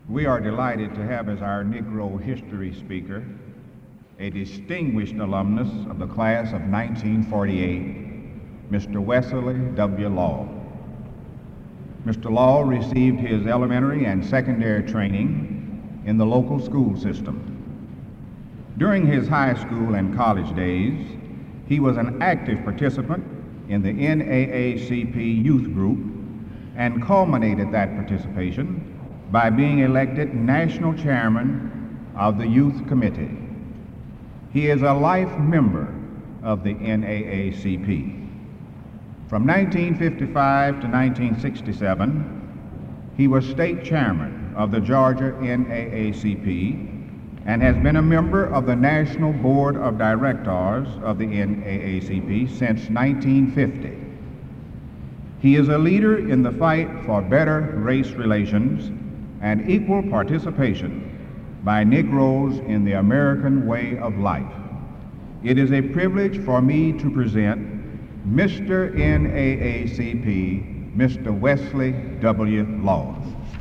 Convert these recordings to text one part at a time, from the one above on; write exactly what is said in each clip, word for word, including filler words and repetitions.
We are delighted to have as our Negro history speaker a distinguished alumnus of the class of nineteen forty-eight, Mister Wesley W. Law. Mister Law received his elementary and secondary training in the local school system. During his high school and college days, he was an active participant in the N double A C P youth group and culminated that participation by being elected national chairman of the youth committee. He is a life member of the N double A C P. From nineteen fifty-five to nineteen sixty-seven, he was state chairman of the Georgia N double A C P and has been a member of the National Board of Directors of the N double A C P since nineteen fifty. He is a leader in the fight for better race relations and equal participation by Negroes in the American way of life. It is a privilege for me to present Mister N double A C P, Mister Wesley W. Law.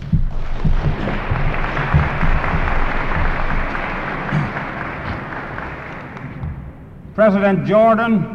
President Jordan,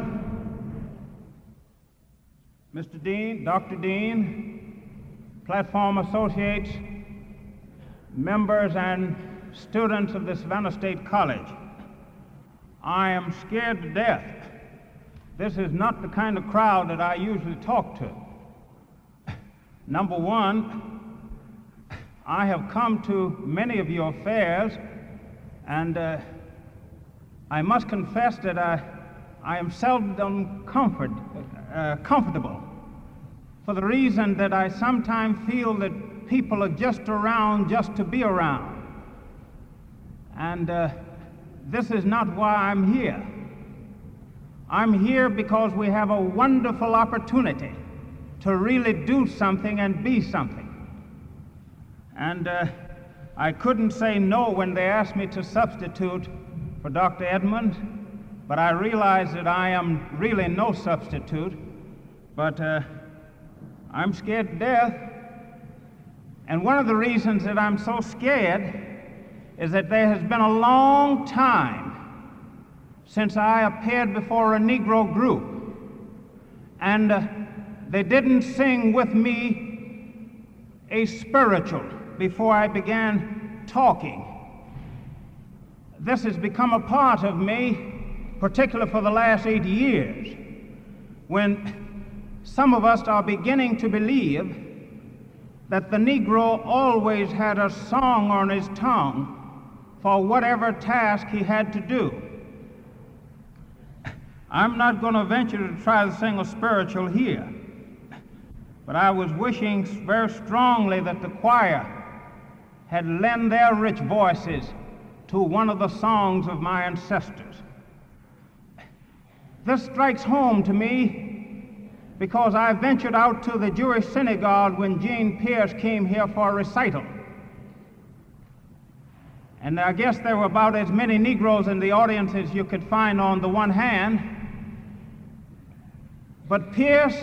Mister Dean, Doctor Dean, platform associates, members and students of the Savannah State College, I am scared to death. This is not the kind of crowd that I usually talk to. Number one, I have come to many of your affairs, and uh, I must confess that I, I am seldom comfort, uh, comfortable for the reason that I sometimes feel that people are just around just to be around. And uh, this is not why I'm here. I'm here because we have a wonderful opportunity to really do something and be something. And uh, I couldn't say no when they asked me to substitute for Doctor Edmond, but I realize that I am really no substitute, but uh, I'm scared to death. And one of the reasons that I'm so scared is that there has been a long time since I appeared before a Negro group, and uh, they didn't sing with me a spiritual before I began talking. This has become a part of me, particularly for the last eight years, when some of us are beginning to believe that the Negro always had a song on his tongue for whatever task he had to do. I'm not going to venture to try to sing a spiritual here, but I was wishing very strongly that the choir had lent their rich voices to one of the songs of my ancestors. This strikes home to me because I ventured out to the Jewish synagogue when Gene Pierce came here for a recital. And I guess there were about as many Negroes in the audience as you could find on the one hand. But Pierce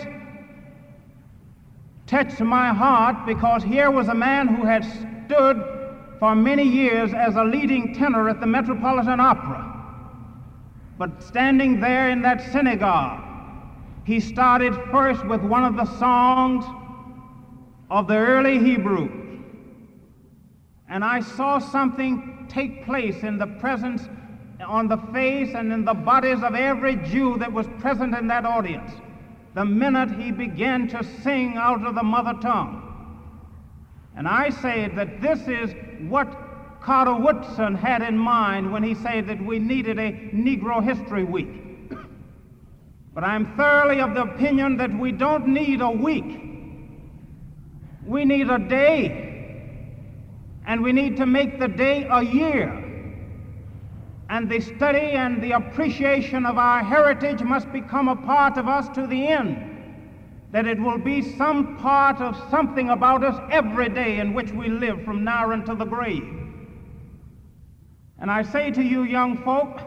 touched my heart because here was a man who had stood for many years as a leading tenor at the Metropolitan Opera. But standing there in that synagogue, he started first with one of the songs of the early Hebrews. And I saw something take place in the presence, on the face and in the bodies of every Jew that was present in that audience the minute he began to sing out of the mother tongue. And I say that this is what Carter Woodson had in mind when he said that we needed a Negro History Week. But I'm thoroughly of the opinion that we don't need a week. We need a day. And we need to make the day a year. And the study and the appreciation of our heritage must become a part of us to the end, that it will be some part of something about us every day in which we live from now until the grave. And I say to you young folk,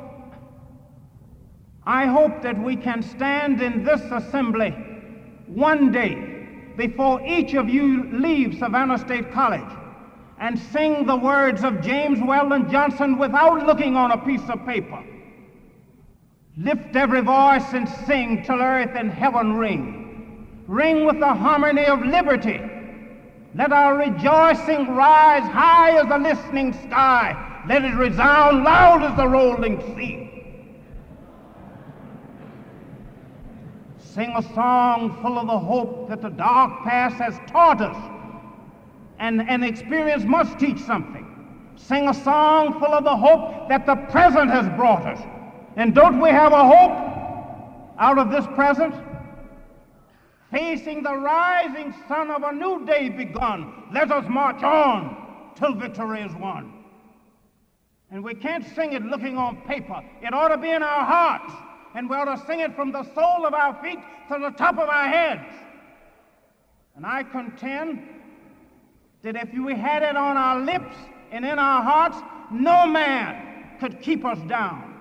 I hope that we can stand in this assembly one day before each of you leave Savannah State College and sing the words of James Weldon Johnson without looking on a piece of paper. Lift every voice and sing till earth and heaven ring. Ring with the harmony of liberty. Let our rejoicing rise high as the listening sky. Let it resound loud as the rolling sea. Sing a song full of the hope that the dark past has taught us, and, and experience must teach something. Sing a song full of the hope that the present has brought us. And don't we have a hope out of this present? Facing the rising sun of a new day begun, let us march on till victory is won. And we can't sing it looking on paper. It ought to be in our hearts. And we ought to sing it from the sole of our feet to the top of our heads. And I contend that if we had it on our lips and in our hearts, no man could keep us down.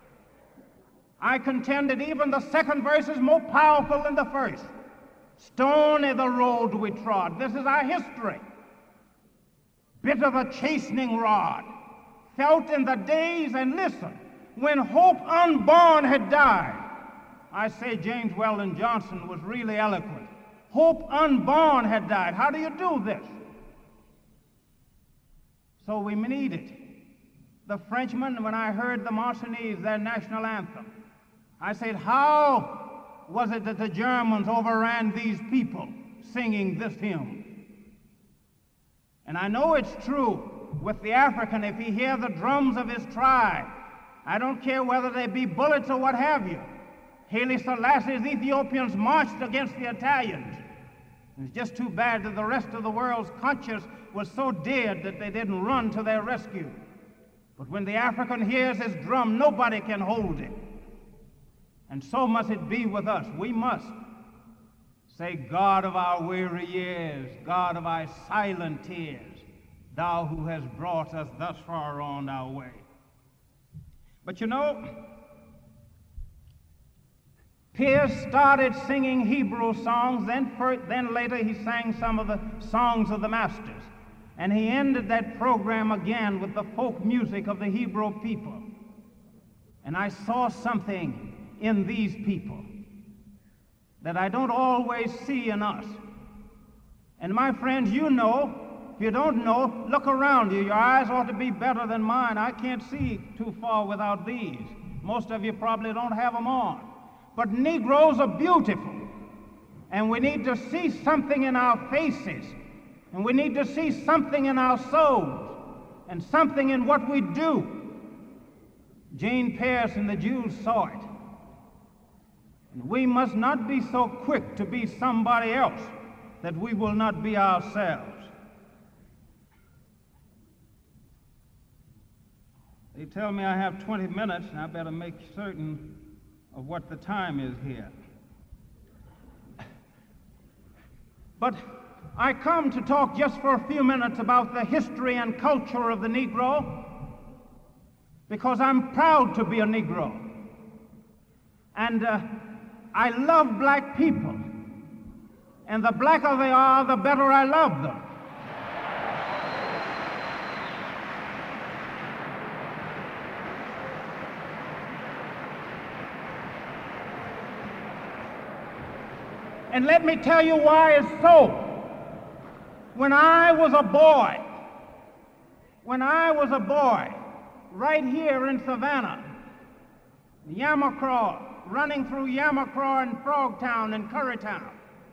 I contend that even the second verse is more powerful than the first. Stony the road we trod. This is our history. Bitter the chastening rod, felt in the days, and listen, when hope unborn had died. I say James Weldon Johnson was really eloquent. Hope unborn had died. How do you do this? So we need it. The Frenchmen, when I heard the Marseillaise, their national anthem, I said, how was it that the Germans overran these people singing this hymn? And I know it's true with the African. If he hear the drums of his tribe, I don't care whether they be bullets or what have you. Haile Selassie's Ethiopians marched against the Italians. It's just too bad that the rest of the world's conscience was so dead that they didn't run to their rescue. But when the African hears his drum, nobody can hold it. And so must it be with us. We must say, God of our weary years, God of our silent tears, thou who hast brought us thus far on our way. But you know, Pierce started singing Hebrew songs, then, first, then later he sang some of the songs of the masters. And he ended that program again with the folk music of the Hebrew people. And I saw something in these people that I don't always see in us. And my friends, you know, if you don't know, look around you. Your eyes ought to be better than mine. I can't see too far without these. Most of you probably don't have them on. But Negroes are beautiful. And we need to see something in our faces. And we need to see something in our souls. And something in what we do. Jane Pierce and the Jews saw it. And we must not be so quick to be somebody else that we will not be ourselves. They tell me I have twenty minutes, and I better make certain of what the time is here. But I come to talk just for a few minutes about the history and culture of the Negro because I'm proud to be a Negro. And uh, I love black people. And the blacker they are, the better I love them. And let me tell you why it's so. When I was a boy, when I was a boy, right here in Savannah, Yamacraw, running through Yamacraw and Frogtown and Currytown,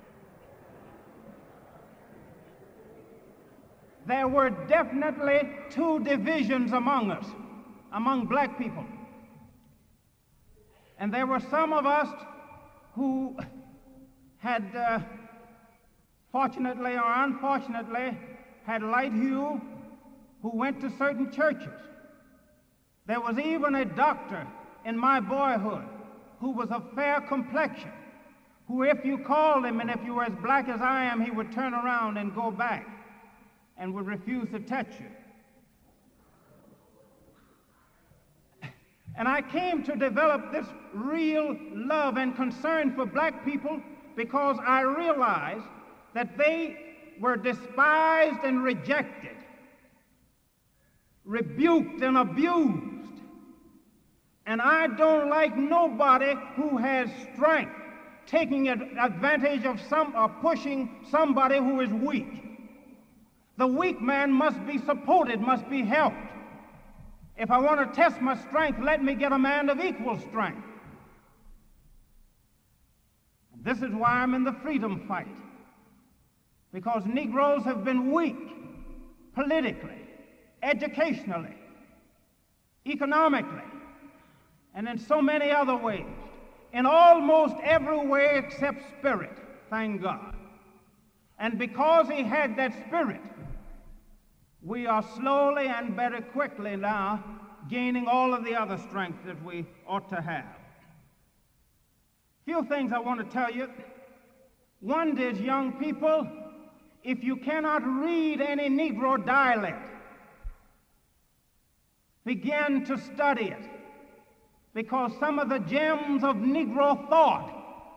there were definitely two divisions among us, among black people. And there were some of us who had, uh, fortunately or unfortunately, had light hue, who went to certain churches. There was even a doctor in my boyhood who was of fair complexion, who if you called him and if you were as black as I am, he would turn around and go back and would refuse to touch you. And I came to develop this real love and concern for black people because I realized that they were despised and rejected rebuked and abused. And I don't like nobody who has strength taking advantage of some or pushing somebody who is weak. The weak man must be supported, must be helped. If I want to test my strength, let me get a man of equal strength. This is why I'm in the freedom fight, because Negroes have been weak politically, educationally, economically, and in so many other ways, in almost every way except spirit, thank God. And because he had that spirit, we are slowly and very quickly now gaining all of the other strength that we ought to have. Few things I want to tell you. One is, young people, if you cannot read any Negro dialect, begin to study it, because some of the gems of Negro thought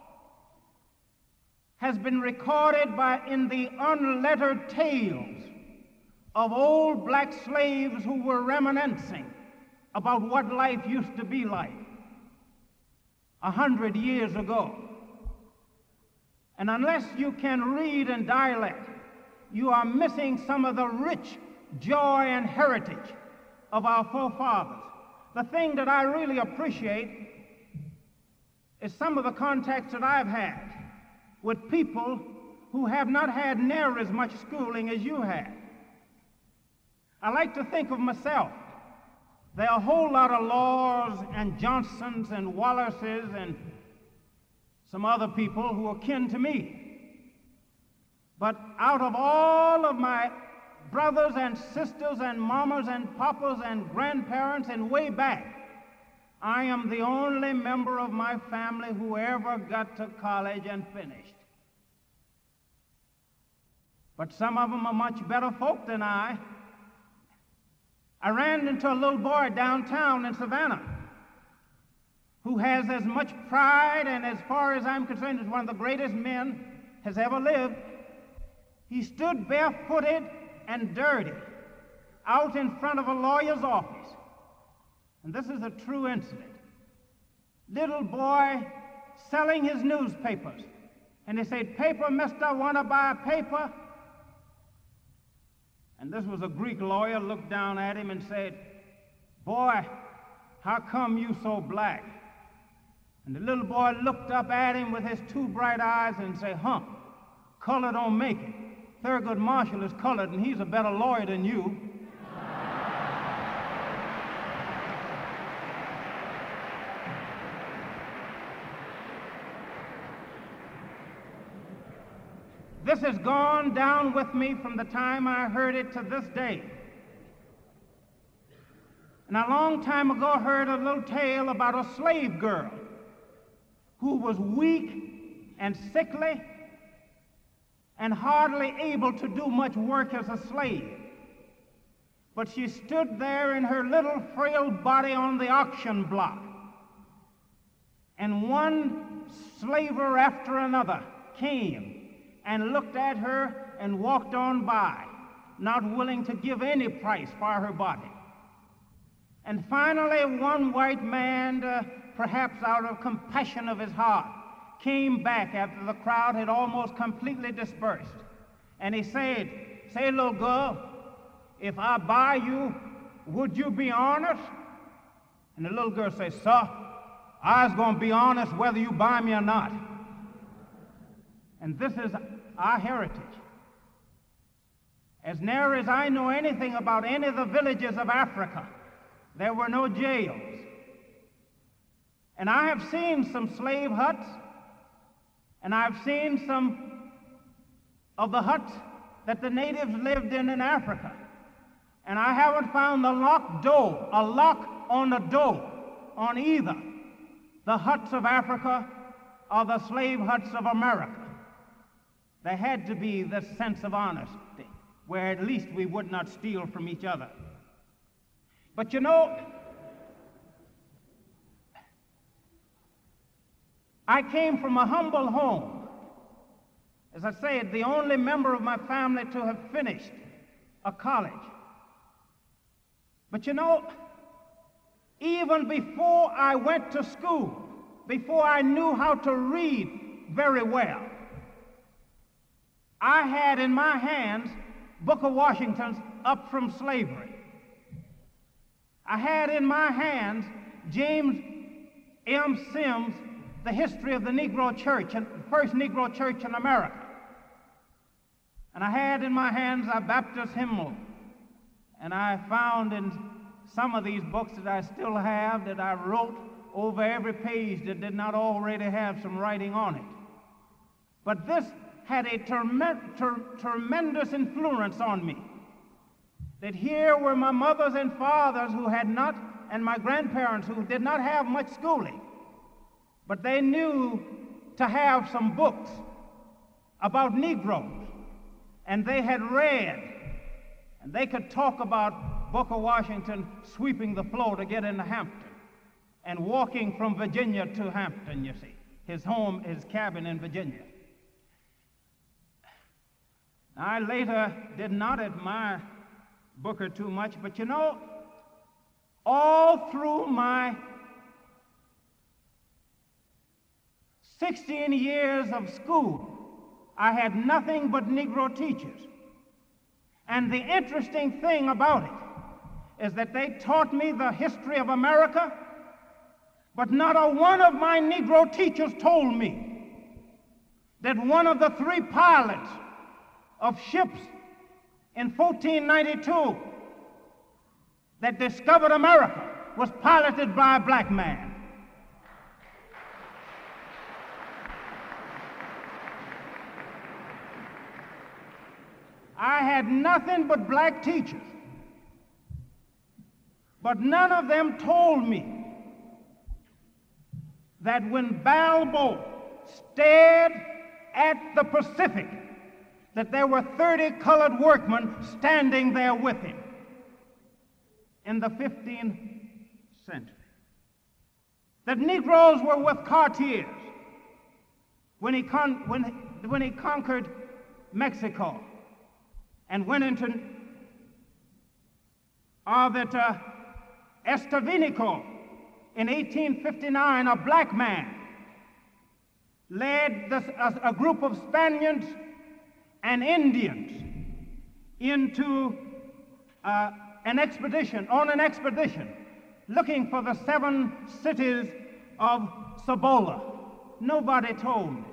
has been recorded by in the unlettered tales of old black slaves who were reminiscing about what life used to be like a hundred years ago. And unless you can read in dialect, you are missing some of the rich joy and heritage of our forefathers. The thing that I really appreciate is some of the contacts that I've had with people who have not had near as much schooling as you had. I like to think of myself. There are a whole lot of Laws and Johnsons and Wallaces and some other people who are kin to me. But out of all of my brothers and sisters and mamas and papas and grandparents and way back, I am the only member of my family who ever got to college and finished. But some of them are much better folk than I. I ran into a little boy downtown in Savannah who has as much pride, and as far as I'm concerned, is one of the greatest men has ever lived. He stood barefooted and dirty out in front of a lawyer's office. And this is a true incident. Little boy selling his newspapers. And he said, "Paper, mister, wanna buy a paper?" And this was a Greek lawyer, looked down at him and said, "Boy, how come you so black?" And the little boy looked up at him with his two bright eyes and said, "Huh, color don't make it. Thurgood Marshall is colored, and he's a better lawyer than you." This has gone down with me from the time I heard it to this day. And a long time ago I heard a little tale about a slave girl who was weak and sickly and hardly able to do much work as a slave. But she stood there in her little frail body on the auction block, and one slaver after another came and looked at her and walked on by, not willing to give any price for her body. And finally, one white man, uh, perhaps out of compassion of his heart, came back after the crowd had almost completely dispersed. And he said, "Say, little girl, if I buy you, would you be honest?" And the little girl said, "Sir, I's gonna be honest whether you buy me or not." And this is our heritage. As near as I know anything about any of the villages of Africa, there were no jails. And I have seen some slave huts, and I've seen some of the huts that the natives lived in in Africa. And I haven't found the locked door, a lock on the door on either the huts of Africa or the slave huts of America. There had to be this sense of honesty, where at least we would not steal from each other. But you know, I came from a humble home. As I said, the only member of my family to have finished a college. But you know, even before I went to school, before I knew how to read very well, I had in my hands Booker Washington's Up from Slavery. I had in my hands James M. Sims' The History of the Negro Church, and the first Negro church in America. And I had in my hands a Baptist hymnal. And I found in some of these books that I still have that I wrote over every page that did not already have some writing on it. But this had a trem- ter- tremendous influence on me. That here were my mothers and fathers who had not, and my grandparents who did not have much schooling, but they knew to have some books about Negroes, and they had read, and they could talk about Booker Washington sweeping the floor to get into Hampton, and walking from Virginia to Hampton, you see, his home, his cabin in Virginia. I later did not admire Booker too much, but you know, all through my sixteen years of school, I had nothing but Negro teachers. And the interesting thing about it is that they taught me the history of America, but not a one of my Negro teachers told me that one of the three pilots of ships in fourteen ninety-two that discovered America was piloted by a black man. I had nothing but black teachers, but none of them told me that when Balboa stared at the Pacific, that there were thirty colored workmen standing there with him in the fifteenth century. That Negroes were with Cartier when he, con- when, when he conquered Mexico and went into, or that uh, Estevanico in eighteen fifty-nine, a black man, led the, a, a group of Spaniards and Indians into uh, an expedition, on an expedition, looking for the seven cities of Cibola. Nobody told me.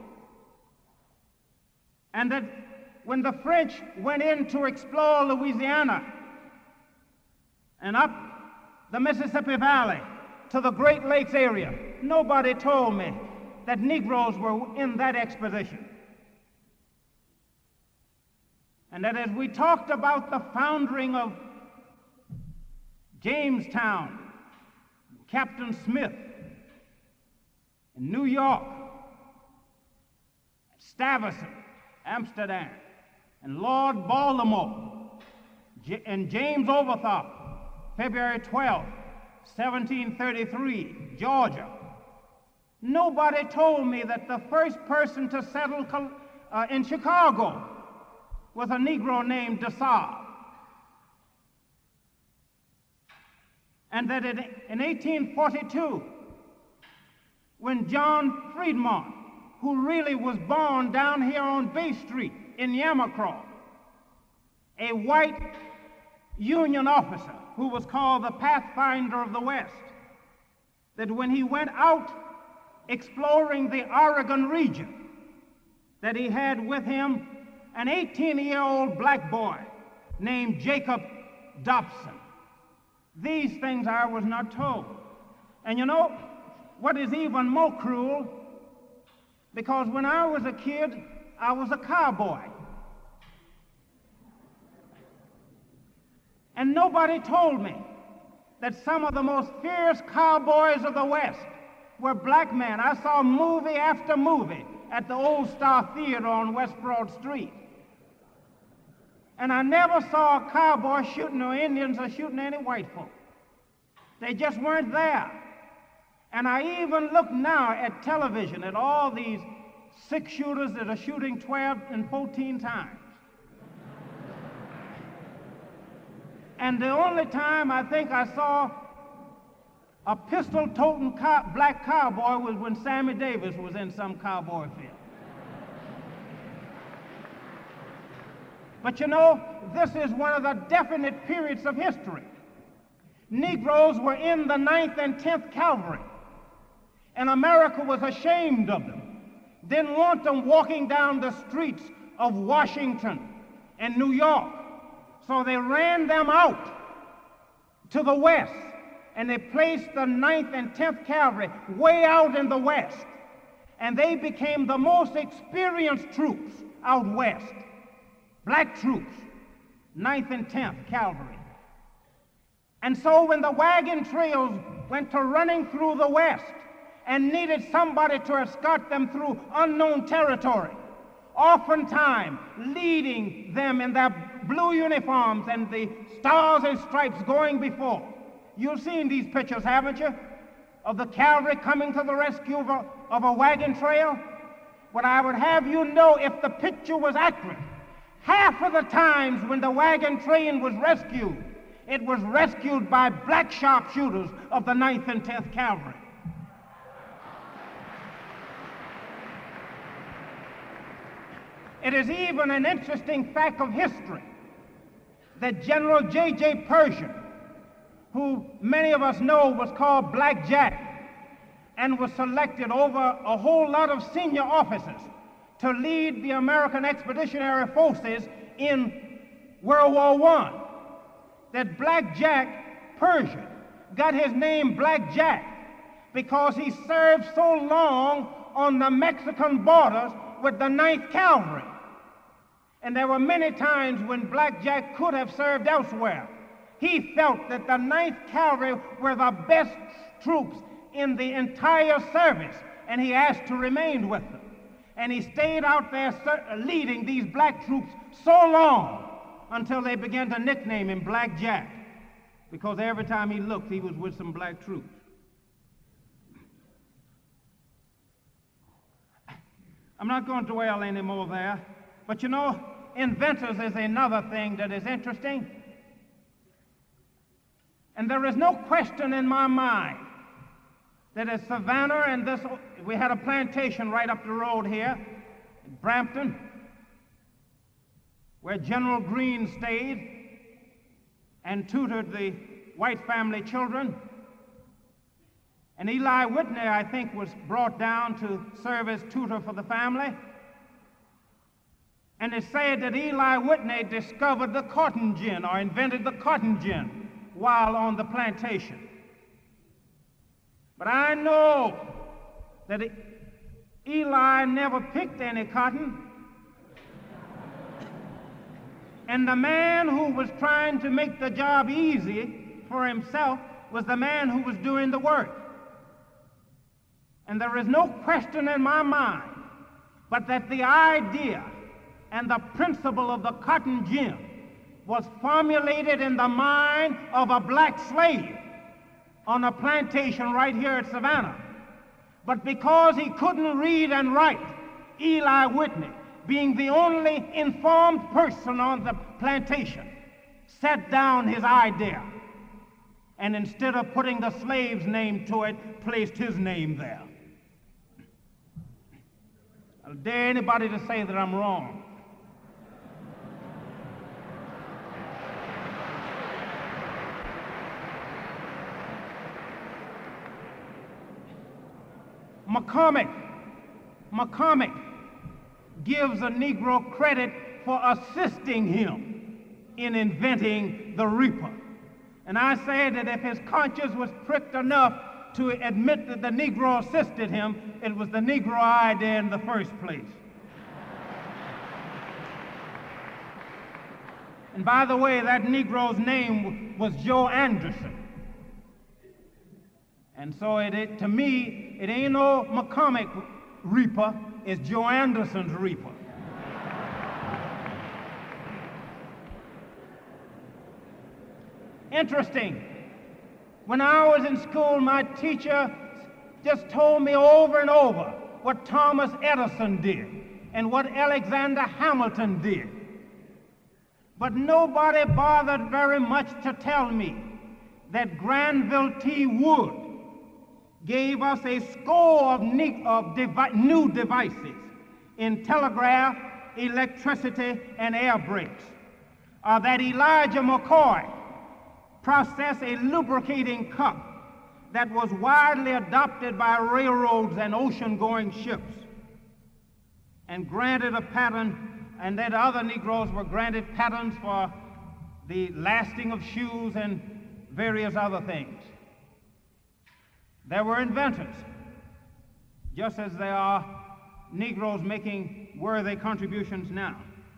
And that when the French went in to explore Louisiana and up the Mississippi Valley to the Great Lakes area, nobody told me that Negroes were in that expedition. And that as we talked about the founding of Jamestown, Captain Smith in New York, Stuyvesant, Amsterdam, and Lord Baltimore, J- and James Oglethorpe, February twelfth, seventeen thirty-three, Georgia. Nobody told me that the first person to settle uh, in Chicago was a Negro named DeSalle. And that in, in eighteen forty-two, when John Fremont, who really was born down here on Bay Street in Yamacraw, a white Union officer who was called the Pathfinder of the West, that when he went out exploring the Oregon region, that he had with him an eighteen-year-old black boy named Jacob Dobson. These things I was not told. And you know, what is even more cruel, because when I was a kid, I was a cowboy. And nobody told me that some of the most fierce cowboys of the West were black men. I saw movie after movie at the Old Star Theater on West Broad Street. And I never saw a cowboy shooting no Indians or shooting any white folk. They just weren't there. And I even look now at television at all these six shooters that are shooting twelve and fourteen times. And the only time I think I saw a pistol-toting cow- black cowboy was when Sammy Davis was in some cowboy film. But you know, this is one of the definite periods of history. Negroes were in the ninth and tenth Cavalry, and America was ashamed of them. Didn't want them walking down the streets of Washington and New York. So they ran them out to the west, and they placed the ninth and tenth Cavalry way out in the west. And they became the most experienced troops out west. Black troops, ninth and tenth Cavalry. And so when the wagon trails went to running through the west and needed somebody to escort them through unknown territory, oftentimes leading them in their blue uniforms and the stars and stripes going before. You've seen these pictures, haven't you, of the cavalry coming to the rescue of a, of a wagon trail? What I would have you know, if the picture was accurate, half of the times when the wagon train was rescued, it was rescued by black sharpshooters of the ninth and tenth Cavalry. It is even an interesting fact of history that General J J Pershing, who many of us know was called Black Jack, and was selected over a whole lot of senior officers to lead the American Expeditionary Forces in World War One, that Black Jack Pershing got his name Black Jack because he served so long on the Mexican borders with the ninth Cavalry. And there were many times when Black Jack could have served elsewhere. He felt that the ninth Cavalry were the best troops in the entire service, and he asked to remain with them. And he stayed out there leading these black troops so long until they began to nickname him Black Jack, because every time he looked, he was with some black troops. I'm not going to dwell any more there, but you know, inventors is another thing that is interesting. And there is no question in my mind that at Savannah, and this, we had a plantation right up the road here, in Brampton, where General Greene stayed and tutored the white family children. And Eli Whitney, I think, was brought down to serve as tutor for the family. And it's said that Eli Whitney discovered the cotton gin, or invented the cotton gin, while on the plantation. But I know that it, Eli never picked any cotton. And the man who was trying to make the job easy for himself was the man who was doing the work. And there is no question in my mind but that the idea and the principle of the cotton gin was formulated in the mind of a black slave on a plantation right here at Savannah. But because he couldn't read and write, Eli Whitney, being the only informed person on the plantation, set down his idea, and instead of putting the slave's name to it, placed his name there. I'll dare anybody to say that I'm wrong. McCormick, McCormick gives a Negro credit for assisting him in inventing the reaper. And I say that if his conscience was pricked enough to admit that the Negro assisted him, it was the Negro idea in the first place. And by the way, that Negro's name was Joe Anderson. And so it, it, to me, it ain't no McCormick reaper, it's Joe Anderson's reaper. Interesting. When I was in school, my teacher just told me over and over what Thomas Edison did and what Alexander Hamilton did. But nobody bothered very much to tell me that Granville T. Wood gave us a score of, ne- of devi- new devices in telegraph, electricity, and air brakes. Or that Elijah McCoy processed a lubricating cup that was widely adopted by railroads and ocean-going ships, and granted a pattern, and that other Negroes were granted patterns for the lasting of shoes and various other things. There were inventors, just as there are Negroes making worthy contributions now.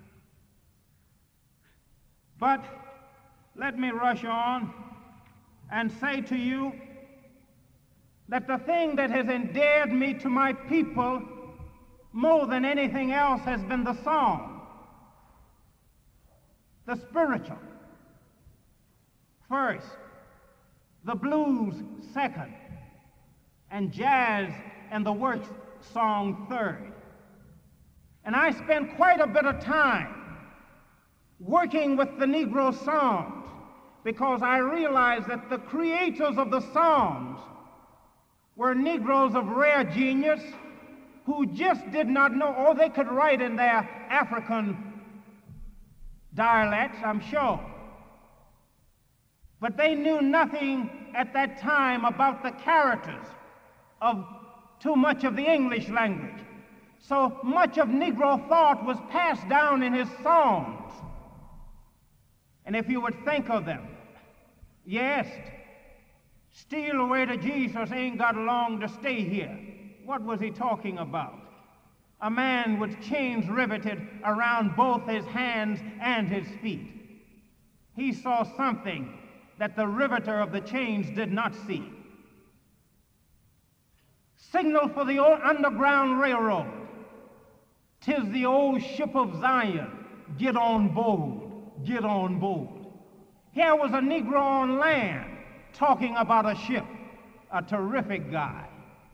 But let me rush on and say to you that the thing that has endeared me to my people more than anything else has been the song, the spiritual first, the blues second, and jazz and the works song third. And I spent quite a bit of time working with the Negro Psalms because I realized that the creators of the Psalms were Negroes of rare genius who just did not know, or they could write in their African dialects, I'm sure. But they knew nothing at that time about the characters of too much of the English language. So much of Negro thought was passed down in his songs. And if you would think of them, yes, steal away to Jesus, ain't got long to stay here. What was he talking about? A man with chains riveted around both his hands and his feet. He saw something that the riveter of the chains did not see. Signal for the old Underground Railroad. 'Tis the old ship of Zion. Get on board, get on board. Here was a Negro on land talking about a ship, a terrific guy.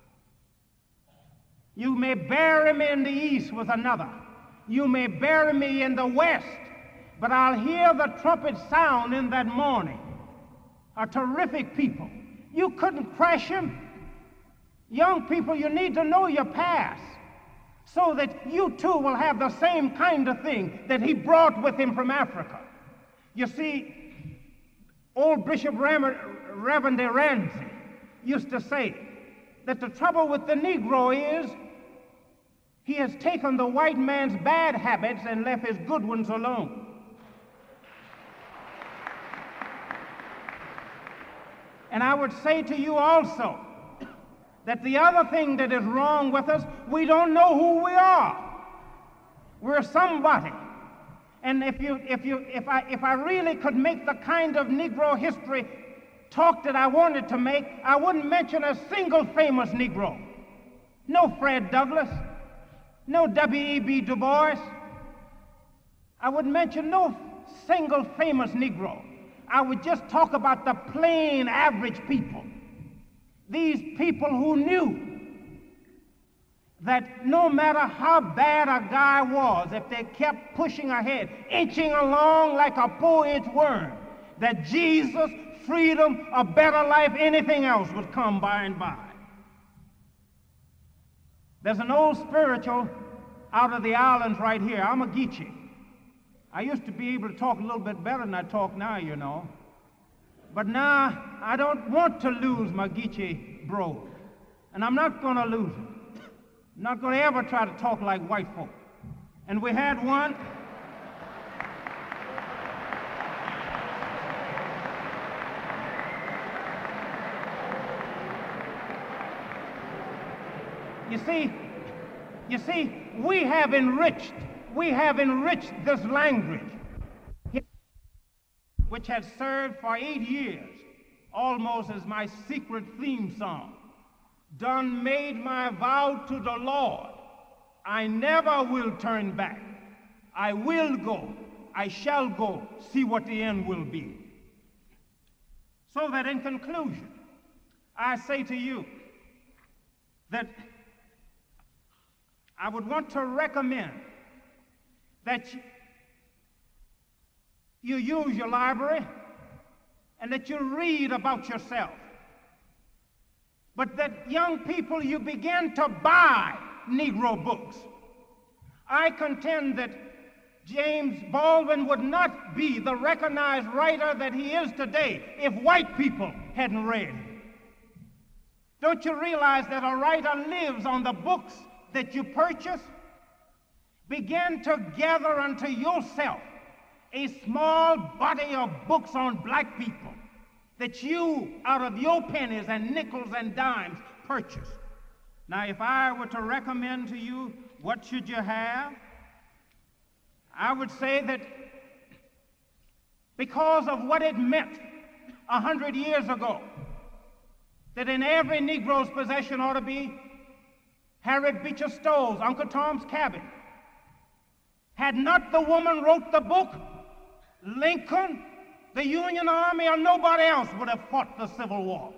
You may bury me in the east with another. You may bury me in the west, but I'll hear the trumpet sound in that morning. A terrific people. You couldn't crush him. Young people, you need to know your past so that you too will have the same kind of thing that he brought with him from Africa. You see, old Bishop Reverend Ramsey used to say that the trouble with the Negro is he has taken the white man's bad habits and left his good ones alone. And I would say to you also that the other thing that is wrong with us, we don't know who we are. We're somebody. And if you, if you, if I, if I really could make the kind of Negro history talk that I wanted to make, I wouldn't mention a single famous Negro. No Fred Douglass, no W E B Du Bois. I would mention no single famous Negro. I would just talk about the plain, average people. These people who knew that no matter how bad a guy was, if they kept pushing ahead, inching along like a four-inch worm, that Jesus, freedom, a better life, anything else would come by and by. There's an old spiritual out of the islands right here. I'm a Geechee. I used to be able to talk a little bit better than I talk now, you know. But now I don't want to lose my Geechee brogue, and I'm not going to lose it. I'm not going to ever try to talk like white folk. And we had one. You see, you see, we have enriched, we have enriched this language, which has served for eight years almost as my secret theme song. Done made my vow to the Lord. I never will turn back. I will go. I shall go. See what the end will be. So that in conclusion, I say to you that I would want to recommend that you, you use your library and that you read about yourself. But that young people, you begin to buy Negro books. I contend that James Baldwin would not be the recognized writer that he is today if white people hadn't read him. Don't you realize that a writer lives on the books that you purchase? Begin to gather unto yourself a small body of books on black people that you, out of your pennies and nickels and dimes, purchase. Now, if I were to recommend to you what should you have, I would say that because of what it meant a hundred years ago, that in every Negro's possession ought to be Harriet Beecher Stowe's Uncle Tom's Cabin. Had not the woman wrote the book, Lincoln, the Union Army, or nobody else would have fought the Civil War.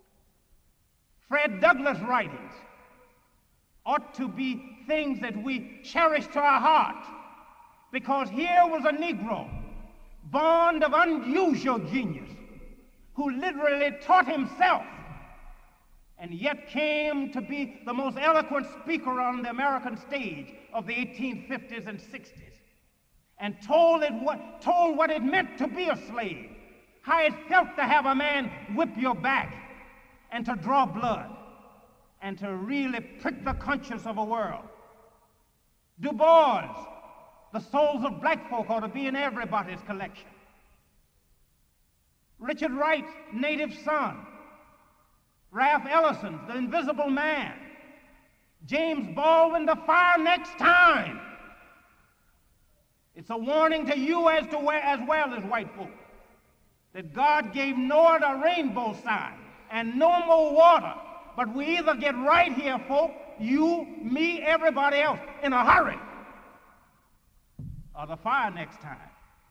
Fred Douglass' writings ought to be things that we cherish to our heart, because here was a Negro born of unusual genius who literally taught himself and yet came to be the most eloquent speaker on the American stage of the eighteen fifties and sixties, and told, it what, told what it meant to be a slave, how it felt to have a man whip your back and to draw blood and to really prick the conscience of a world. Du Bois, The Souls of Black Folk, ought to be in everybody's collection. Richard Wright, Native Son. Ralph Ellison, The Invisible Man. James Baldwin, The Fire Next Time. It's a warning to you as, to where, as well as white folk that God gave Noah the rainbow sign and no more water. But we either get right here, folk, you, me, everybody else, in a hurry, or the fire next time.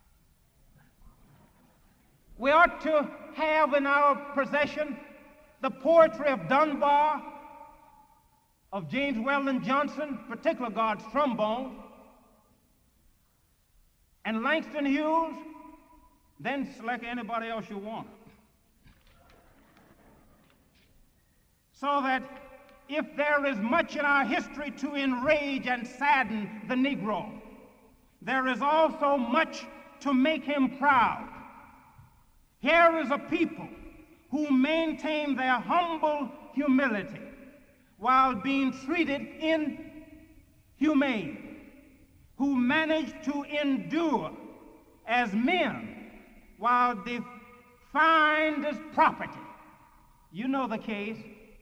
We ought to have in our possession the poetry of Dunbar, of James Weldon Johnson, particular God's trombone, and Langston Hughes, then select anybody else you want. So that if there is much in our history to enrage and sadden the Negro, there is also much to make him proud. Here is a people who maintain their humble humility while being treated inhumane, who manage to endure as men while defined as property. You know the case.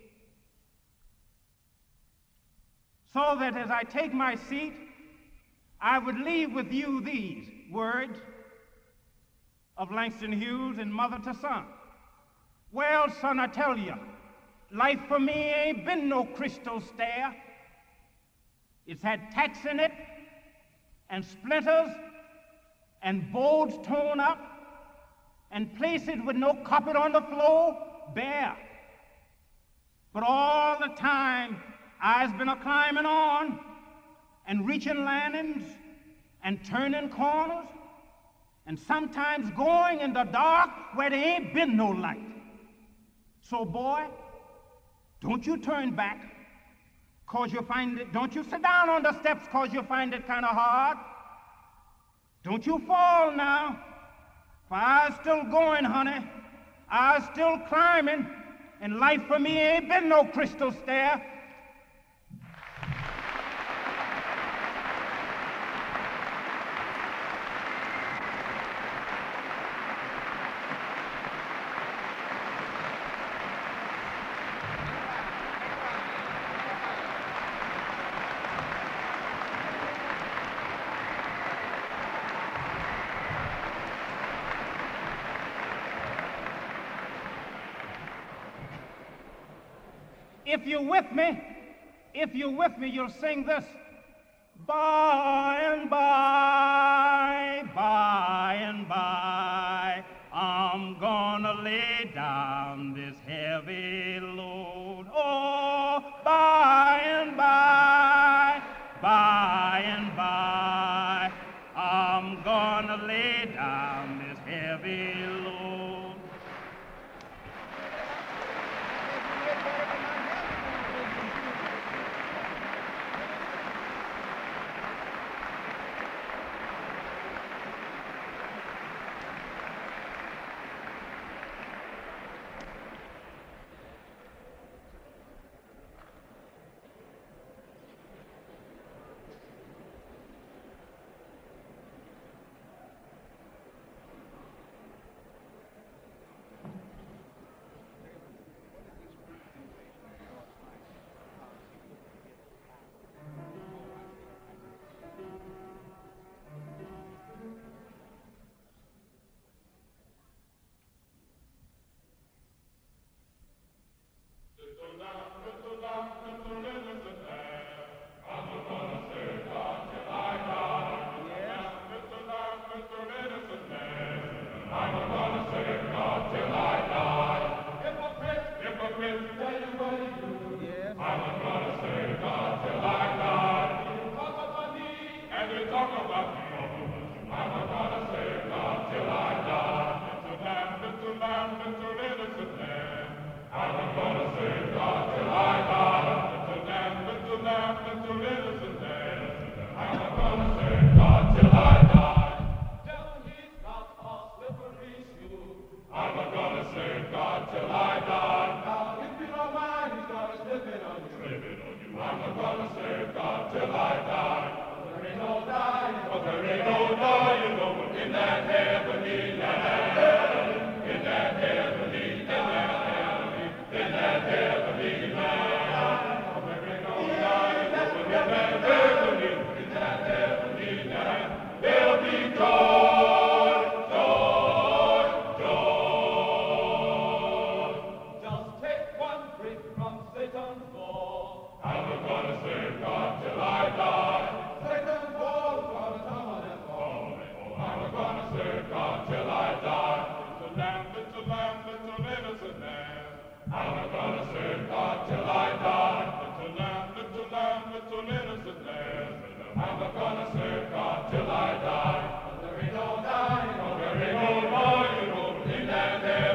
So that as I take my seat, I would leave with you these words of Langston Hughes and Mother to Son. Well, son, I tell you, life for me ain't been no crystal stair. It's had tacks in it, and splinters, and boards torn up, and places with no carpet on the floor, bare. But all the time, I've been a climbing on, and reaching landings, and turning corners, and sometimes going in the dark where there ain't been no light. So, boy, don't you turn back, cause you find it, don't you sit down on the steps cause you find it kind of hard. Don't you fall now, for I'm still going, honey. I'm still climbing, and life for me ain't been no crystal stair. If you're with me, if you're with me, you'll sing this. By and by, by and by, I'm gonna lay down this heavy load. Oh, by and by, by and by, I'm gonna lay down together.